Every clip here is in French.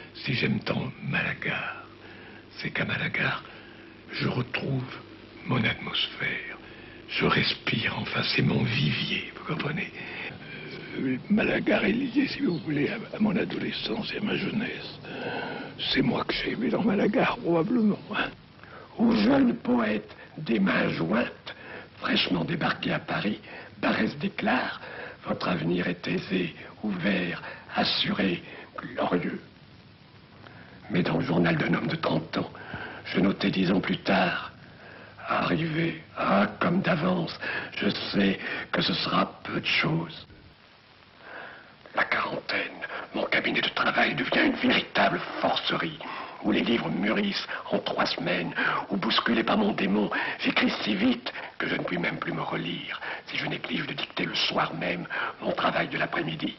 Si j'aime tant Malaga, c'est qu'à Malaga, je retrouve mon atmosphère. Je respire, enfin, c'est mon vivier, vous comprenez? Malaga est lié, si vous voulez, à mon adolescence et à ma jeunesse. C'est moi que j'ai aimé dans Malaga, probablement. Aux jeunes poètes des mains jointes, fraîchement débarqués à Paris, Barrès déclare: votre avenir est aisé, ouvert, assuré, glorieux. Mais dans le journal d'un homme de 30 ans, je notais 10 ans plus tard: arrivé, comme d'avance, je sais que ce sera peu de choses. La quarantaine, mon cabinet de travail devient une véritable forcerie, où les livres mûrissent en 3 semaines, où bousculé par mon démon, j'écris si vite que je ne puis même plus me relire, si je néglige de dicter le soir même mon travail de l'après-midi.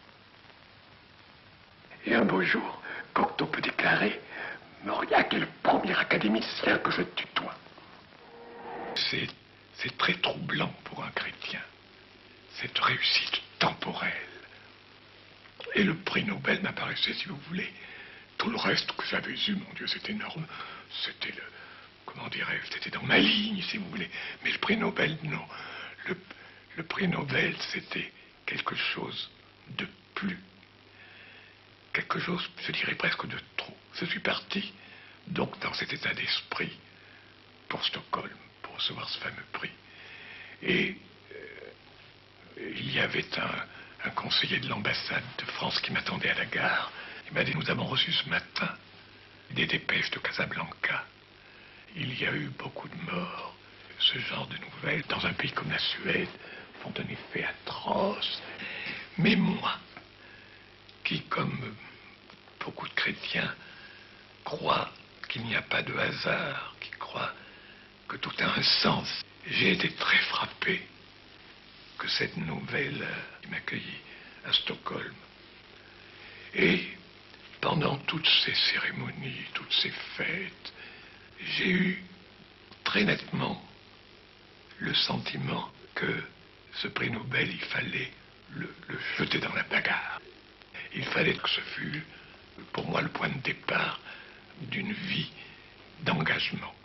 Et un beau jour, Cocteau peut déclarer: Mauriac est le premier académicien que je tutoie. C'est très troublant pour un chrétien, cette réussite temporelle. Et le prix Nobel m'apparaissait, si vous voulez. Tout le reste que j'avais eu, mon Dieu, c'est énorme. C'était comment dirais-je, c'était dans ma ligne, si vous voulez. Mais le prix Nobel, non. Le prix Nobel, c'était quelque chose de plus. Quelque chose, je dirais presque de trop. Je suis parti, donc, dans cet état d'esprit, pour Stockholm, pour recevoir ce fameux prix. Et il y avait un conseiller de l'ambassade de France qui m'attendait à la gare. Il m'a dit: nous avons reçu ce matin des dépêches de Casablanca. Il y a eu beaucoup de morts. Ce genre de nouvelles, dans un pays comme la Suède, font un effet atroce. Mais moi, qui, comme beaucoup de chrétiens, crois qu'il n'y a pas de hasard, qui crois que tout a un sens, j'ai été très frappé que cette nouvelle m'accueillit à Stockholm. Et pendant toutes ces cérémonies, toutes ces fêtes, j'ai eu très nettement le sentiment que ce prix Nobel, il fallait le jeter dans la bagarre. Il fallait que ce fût, pour moi, le point de départ d'une vie d'engagement.